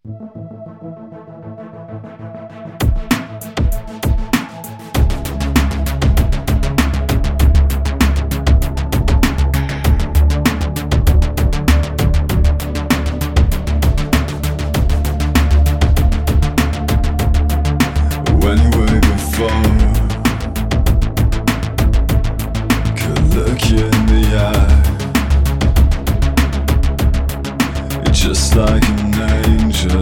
When you were before, could look you in the eye. You're just like an angel.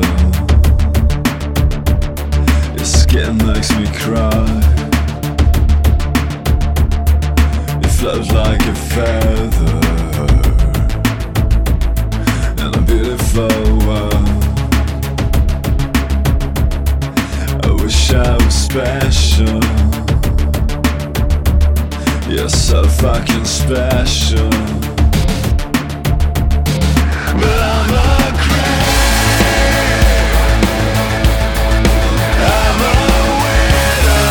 Your skin makes me cry. You float like a feather in a beautiful world. I wish I was special. You're so fucking special. But I'm a creep. I'm a widow.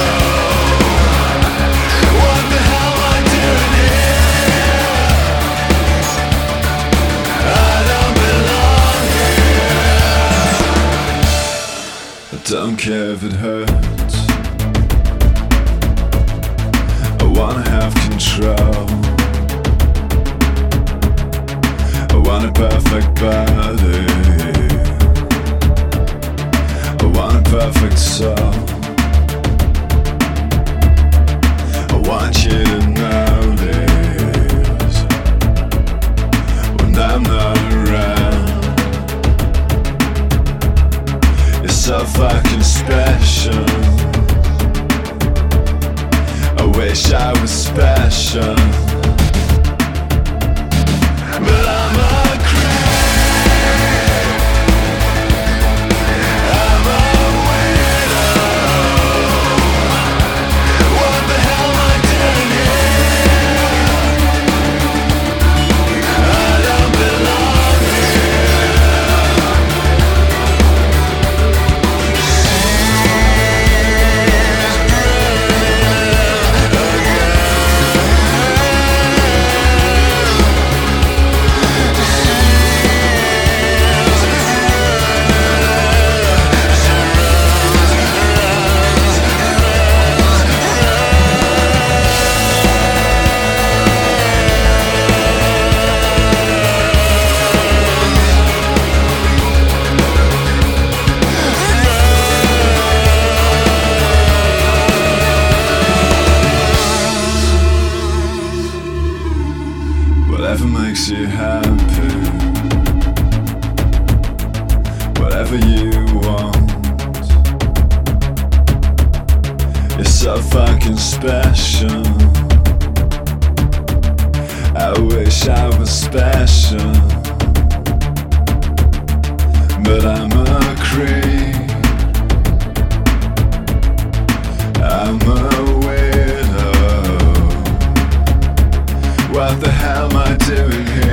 What the hell am I doing here? I don't belong here. I don't care if it hurts. I wanna have control. I want a perfect body. I want a perfect soul. I want you to notice when I'm not around. You're so fucking special. I wish I was special. But I'm a creep. I'm a widow. What the hell am I doing here? I don't belong whatever makes you happy, whatever you want. You're so fucking special. I wish I was special. But I'm a creep. I'm a widow. What the hell am I doing here?